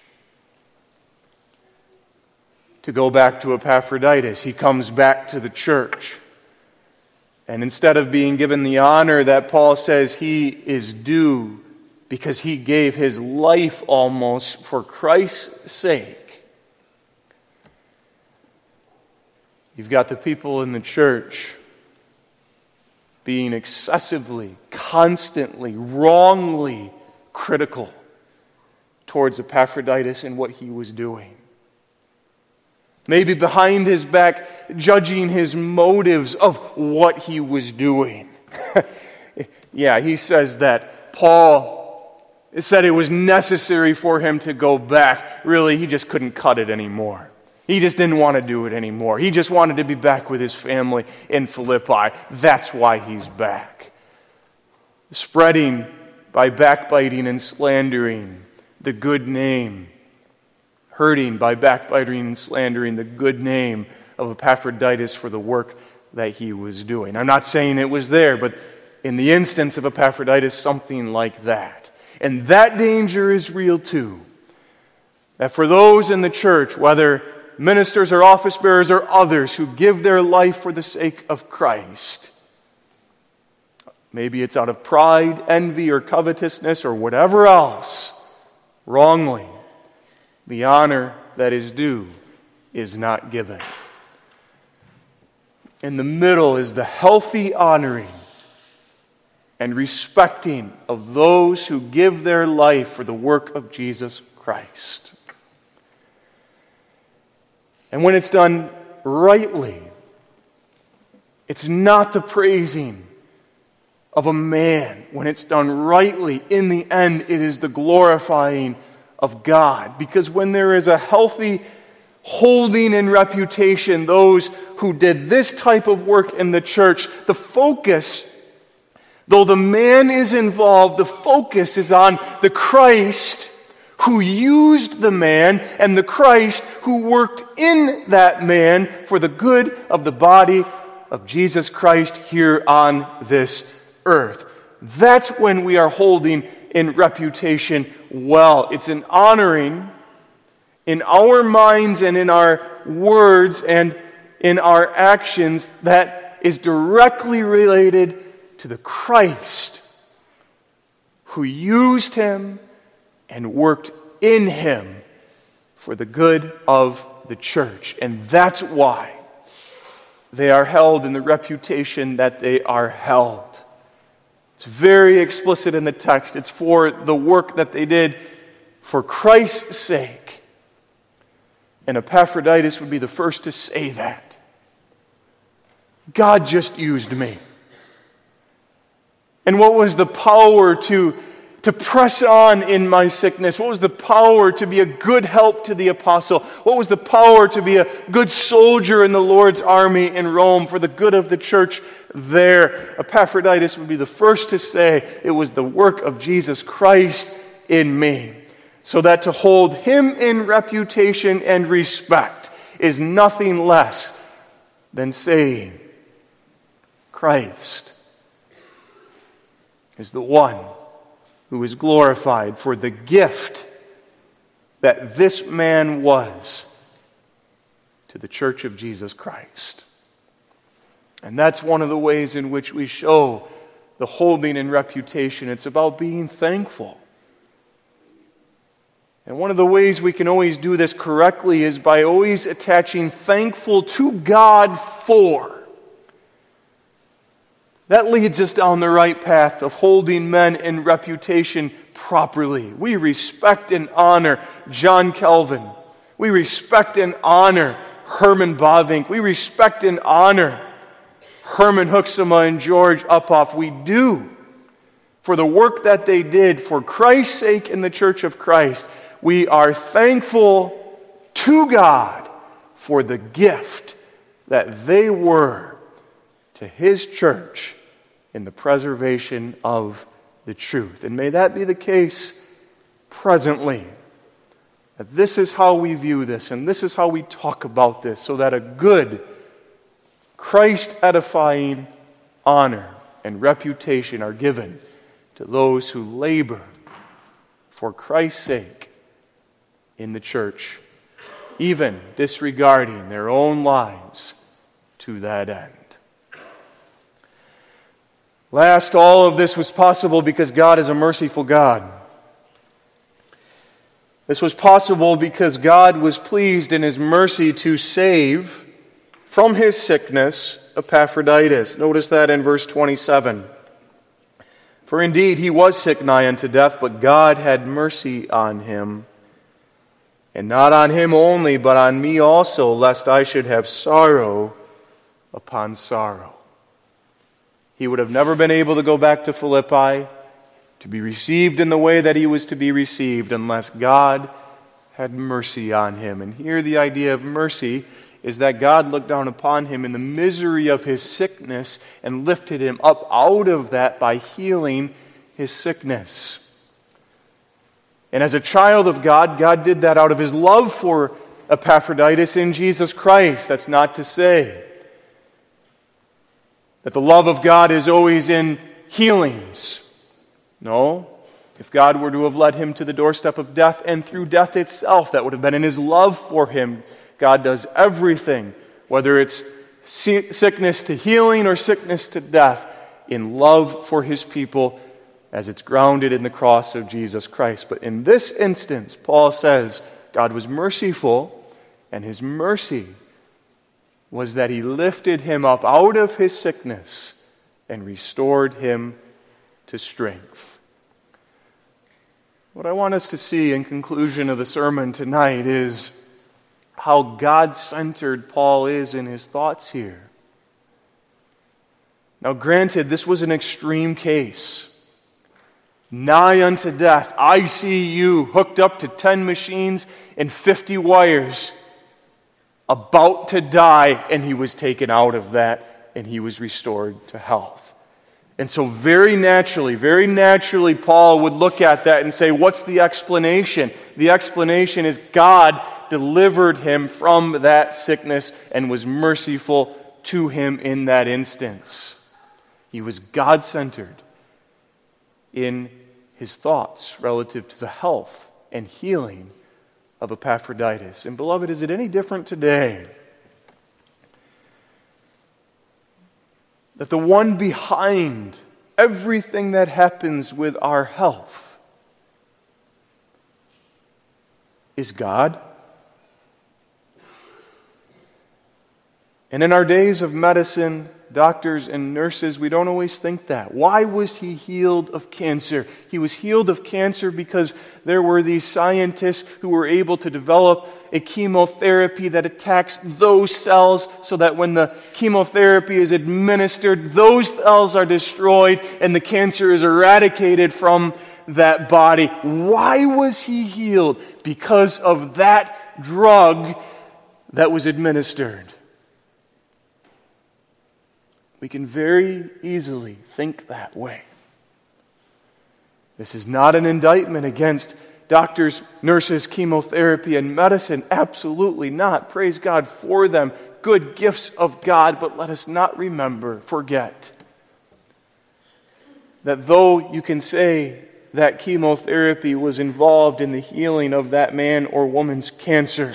[SPEAKER 1] To go back to Epaphroditus, he comes back to the church. And instead of being given the honor that Paul says he is due, because he gave his life almost for Christ's sake, you've got the people in the church being excessively, constantly, wrongly critical towards Epaphroditus and what he was doing. Maybe behind his back, judging his motives of what he was doing. Yeah, he says that Paul It said it was necessary for him to go back. Really, he just couldn't cut it anymore. He just didn't want to do it anymore. He just wanted to be back with his family in Philippi. That's why he's back. Spreading by backbiting and slandering the good name. Hurting by backbiting and slandering the good name of Epaphroditus for the work that he was doing. I'm not saying it was there, but in the instance of Epaphroditus, something like that. And that danger is real too. That for those in the church, whether ministers or office bearers or others who give their life for the sake of Christ, maybe it's out of pride, envy, or covetousness, or whatever else, wrongly, the honor that is due is not given. In the middle is the healthy honoring and respecting of those who give their life for the work of Jesus Christ. And when it's done rightly, it's not the praising of a man. When it's done rightly, in the end, it is the glorifying of God. Because when there is a healthy holding in reputation those who did this type of work in the church, the focus, though the man is involved, the focus is on the Christ who used the man and the Christ who worked in that man for the good of the body of Jesus Christ here on this earth. That's when we are holding in reputation well. It's an honoring in our minds and in our words and in our actions that is directly related to the Christ who used him and worked in him for the good of the church. And that's why they are held in the reputation that they are held. It's very explicit in the text. It's for the work that they did for Christ's sake. And Epaphroditus would be the first to say that. God just used me. And what was the power to to press on in my sickness? What was the power to be a good help to the apostle? What was the power to be a good soldier in the Lord's army in Rome for the good of the church there? Epaphroditus would be the first to say, it was the work of Jesus Christ in me. So that to hold him in reputation and respect is nothing less than saying, Christ is the one who is glorified for the gift that this man was to the church of Jesus Christ. And that's one of the ways in which we show the holding in reputation. It's about being thankful. And one of the ways we can always do this correctly is by always attaching thankful to God for. That leads us down the right path of holding men in reputation properly. We respect and honor John Calvin. We respect and honor Herman Bavinck. We respect and honor Herman Hoeksema and George Uphoff. We do. For the work that they did for Christ's sake in the Church of Christ, we are thankful to God for the gift that they were to His church in the preservation of the truth. And may that be the case presently. That this is how we view this, and this is how we talk about this, so that a good, Christ-edifying honor and reputation are given to those who labor for Christ's sake in the church, even disregarding their own lives to that end. Last, all of this was possible because God is a merciful God. This was possible because God was pleased in His mercy to save from his sickness Epaphroditus. Notice that in verse twenty-seven. For indeed he was sick nigh unto death, but God had mercy on him. And not on him only, but on me also, lest I should have sorrow upon sorrow. He would have never been able to go back to Philippi, to be received in the way that he was to be received, unless God had mercy on him. And here the idea of mercy is that God looked down upon him in the misery of his sickness and lifted him up out of that by healing his sickness. And as a child of God, God did that out of His love for Epaphroditus in Jesus Christ. That's not to say that the love of God is always in healings. No. If God were to have led him to the doorstep of death and through death itself, that would have been in His love for him. God does everything, whether it's sickness to healing or sickness to death, in love for His people, as it's grounded in the cross of Jesus Christ. But in this instance, Paul says, God was merciful, and His mercy was that He lifted him up out of his sickness and restored him to strength. What I want us to see in conclusion of the sermon tonight is how God-centered Paul is in his thoughts here. Now granted, this was an extreme case. Nigh unto death, I C U, hooked up to ten machines and fifty wires, about to die, and he was taken out of that, and he was restored to health. And so very naturally, very naturally, Paul would look at that and say, what's the explanation? The explanation is God delivered him from that sickness and was merciful to him in that instance. He was God-centered in his thoughts relative to the health and healing of Epaphroditus. And beloved, is it any different today? That the one behind everything that happens with our health is God? And in our days of medicine, doctors and nurses, we don't always think that. Why was he healed of cancer? He was healed of cancer because there were these scientists who were able to develop a chemotherapy that attacks those cells so that when the chemotherapy is administered, those cells are destroyed and the cancer is eradicated from that body. Why was he healed? Because of that drug that was administered. We can very easily think that way. This is not an indictment against doctors, nurses, chemotherapy, and medicine. Absolutely not. Praise God for them. Good gifts of God, but let us not remember, forget, that though you can say that chemotherapy was involved in the healing of that man or woman's cancer,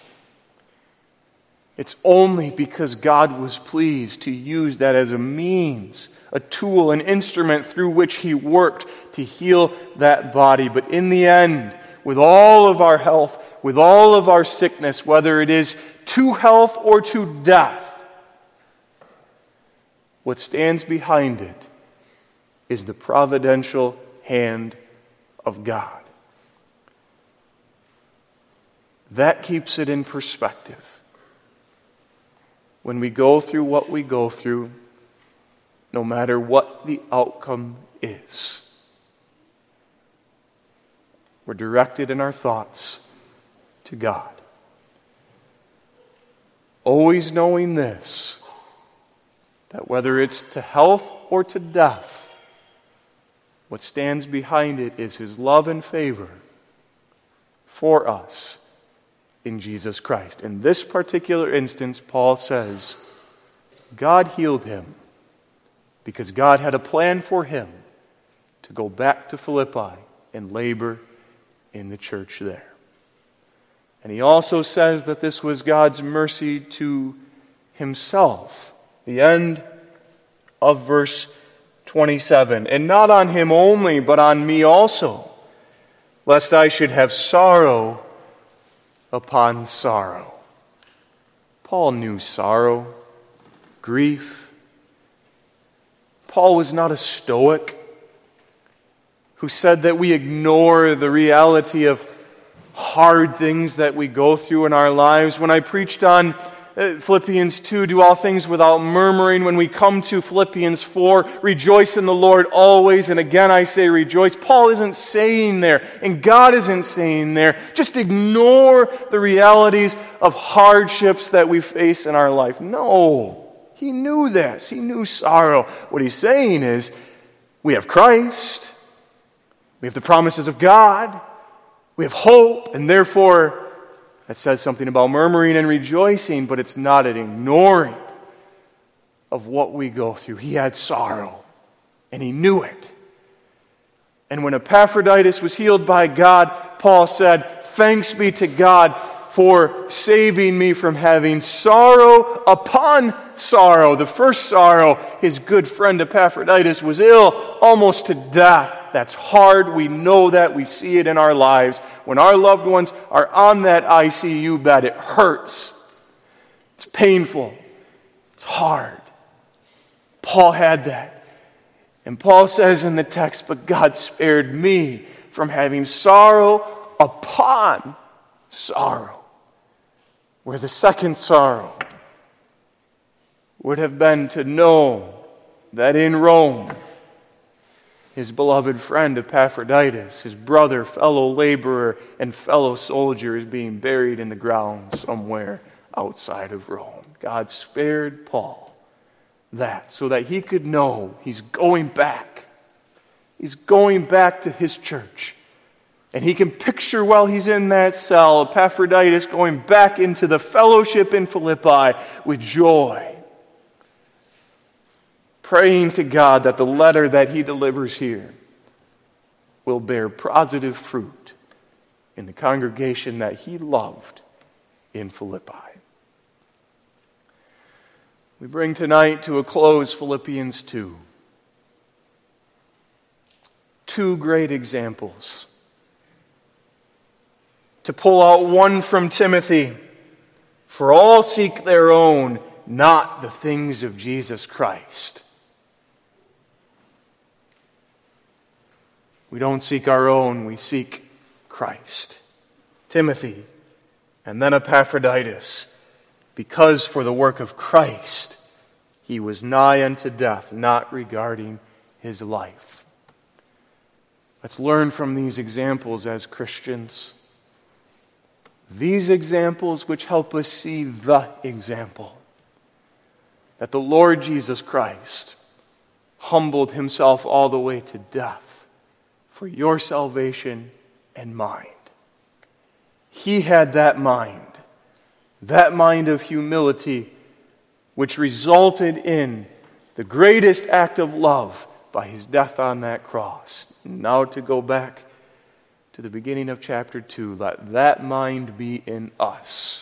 [SPEAKER 1] it's only because God was pleased to use that as a means, a tool, an instrument through which he worked to heal that body. But in the end, with all of our health, with all of our sickness, whether it is to health or to death, what stands behind it is the providential hand of God. That keeps it in perspective. When we go through what we go through, no matter what the outcome is, we're directed in our thoughts to God. Always knowing this, that whether it's to health or to death, what stands behind it is his love and favor for us in Jesus Christ. In this particular instance, Paul says, God healed him because God had a plan for him to go back to Philippi and labor in the church there. And he also says that this was God's mercy to himself. The end of verse twenty-seven. And not on him only, but on me also, lest I should have sorrow upon sorrow. Paul knew sorrow, grief. Paul was not a stoic who said that we ignore the reality of hard things that we go through in our lives. When I preached on Philippians two, do all things without murmuring. When we come to Philippians four, rejoice in the Lord always. And again I say rejoice. Paul isn't saying there, and God isn't saying there, just ignore the realities of hardships that we face in our life. No, he knew this. He knew sorrow. What he's saying is, we have Christ, we have the promises of God, we have hope, and therefore that says something about murmuring and rejoicing, but it's not an ignoring of what we go through. He had sorrow, and he knew it. And when Epaphroditus was healed by God, Paul said, thanks be to God for saving me from having sorrow upon sorrow. The first sorrow, his good friend Epaphroditus was ill, almost to death. That's hard. We know that. We see it in our lives. When our loved ones are on that I C U bed, it hurts. It's painful. It's hard. Paul had that. And Paul says in the text, but God spared me from having sorrow upon sorrow. Where the second sorrow would have been to know that in Rome, his beloved friend Epaphroditus, his brother, fellow laborer, and fellow soldier is being buried in the ground somewhere outside of Rome. God spared Paul that so that he could know he's going back. He's going back to his church. And he can picture while he's in that cell, Epaphroditus going back into the fellowship in Philippi with joy, praying to God that the letter that he delivers here will bear positive fruit in the congregation that he loved in Philippi. We bring tonight to a close Philippians two. Two great examples. To pull out one from Timothy, for all seek their own, not the things of Jesus Christ. We don't seek our own, we seek Christ. Timothy, and then Epaphroditus, because for the work of Christ he was nigh unto death, not regarding his life. Let's learn from these examples as Christians. These examples which help us see the example. That the Lord Jesus Christ humbled himself all the way to death for your salvation and mine. He had that mind, that mind of humility, which resulted in the greatest act of love by his death on that cross. Now to go back to the beginning of chapter two, let that mind be in us.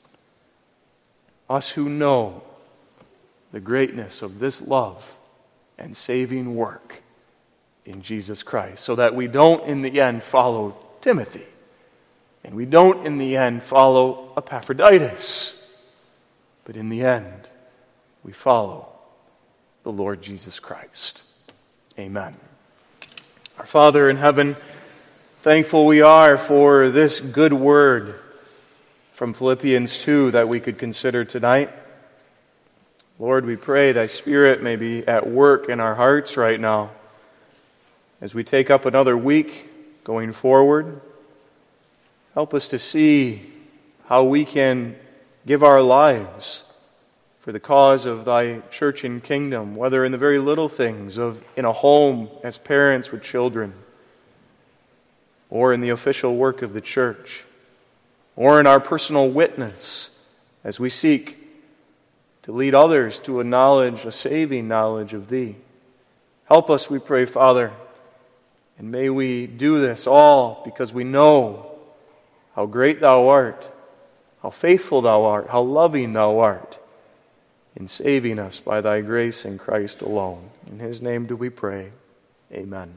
[SPEAKER 1] Us who know the greatness of this love and saving work in Jesus Christ, so that we don't in the end follow Timothy, and we don't in the end follow Epaphroditus, but in the end we follow the Lord Jesus Christ. Amen. Our Father in heaven, thankful we are for this good word from Philippians two that we could consider tonight. Lord, we pray thy Spirit may be at work in our hearts right now as we take up another week going forward. Help us to see how we can give our lives for the cause of thy church and kingdom, whether in the very little things of in a home as parents with children, or in the official work of the church, or in our personal witness as we seek to lead others to a knowledge, a saving knowledge of thee. Help us, we pray, Father, and may we do this all because we know how great thou art, how faithful thou art, how loving thou art in saving us by thy grace in Christ alone. In his name do we pray. Amen.